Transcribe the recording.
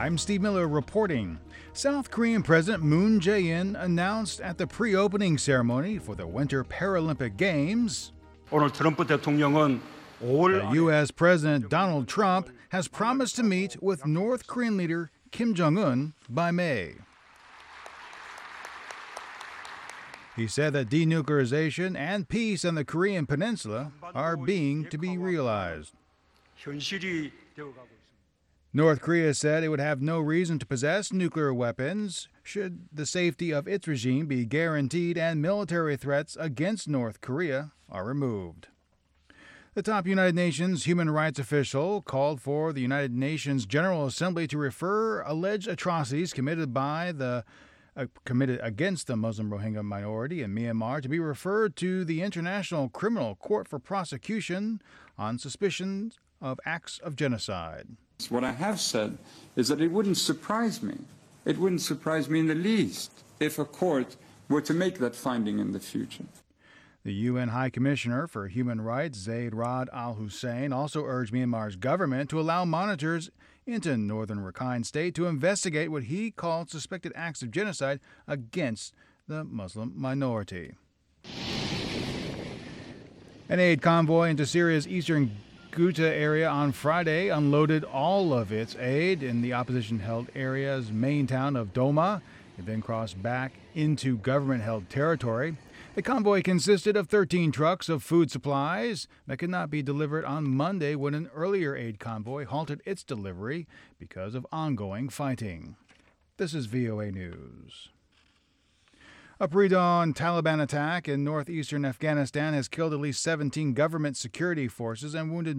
I'm Steve Miller reporting. South Korean President Moon Jae-in announced at the pre-opening ceremony for the Winter Paralympic Games 오늘 트럼프 대통령은 5월 that U.S. President Donald Trump has promised to meet with North Korean leader Kim Jong-un by May. He said that denuclearization and peace on the Korean Peninsula are being to be realized. 현실이 되어가고 있습니다. North Korea said it would have no reason to possess nuclear weapons should the safety of its regime be guaranteed and military threats against North Korea are removed. The top United Nations human rights official called for the United Nations General Assembly to refer alleged atrocities committed against the Muslim Rohingya minority in Myanmar to be referred to the International Criminal Court for prosecution on suspicions of acts of genocide. What I have said is that it wouldn't surprise me. It wouldn't surprise me in the least if a court were to make that finding in the future. The UN High Commissioner for Human Rights, Zaid Rad Al Hussein, also urged Myanmar's government to allow monitors into northern Rakhine State to investigate what he called suspected acts of genocide against the Muslim minority. An aid convoy into Syria's eastern Ghouta area on Friday unloaded all of its aid in the opposition-held area's main town of Doma. It then crossed back into government-held territory. The convoy consisted of 13 trucks of food supplies that could not be delivered on Monday when an earlier aid convoy halted its delivery because of ongoing fighting. This is VOA News. A pre-dawn Taliban attack in northeastern Afghanistan has killed at least 17 government security forces and wounded